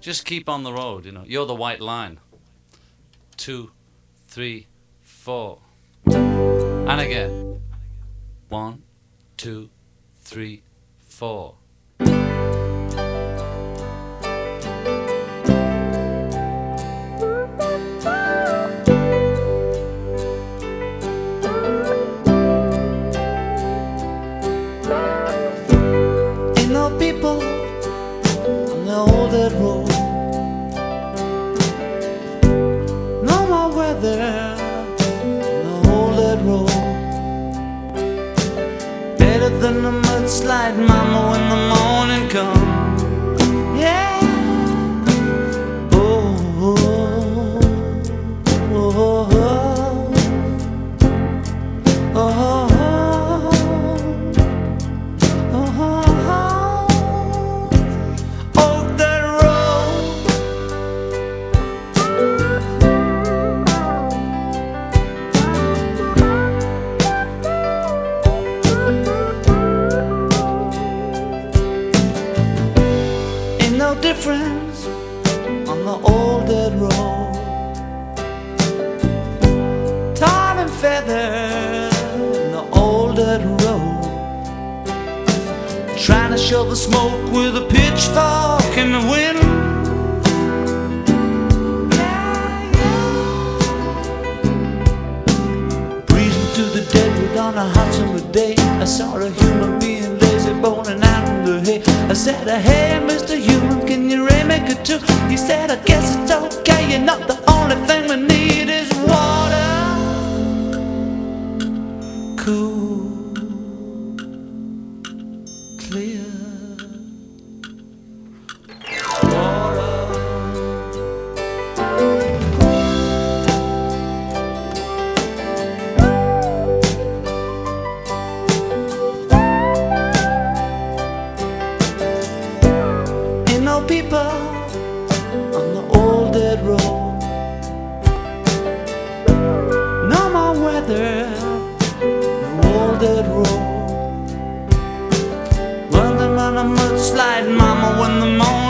Just keep on the road, you know. You're the white line. 2, 3, 4. And again. 1, 2, 3, 4. Ain't no people on the old dead road. No more weather on the old dead road. Better than a mudslide, mama, when the morning comes. Yeah. Oh, oh, oh, oh, oh, oh, that road. Ain't no difference on the old dead road. Tar and feather on the old dead road. Trying to shovel smoke with a pitchfork in the wind. Breezing through the deadwood on a hot summer day, I saw a human being lazy boning out in the hay. I said, hey, Mr. Human, can you remake it too? He said, I guess it's okay, you know the only thing we need is water. Cool, clear water. Ain't no people on the old dead road. No more weather, no old dead road. Running on a mudslide, mama, when the morning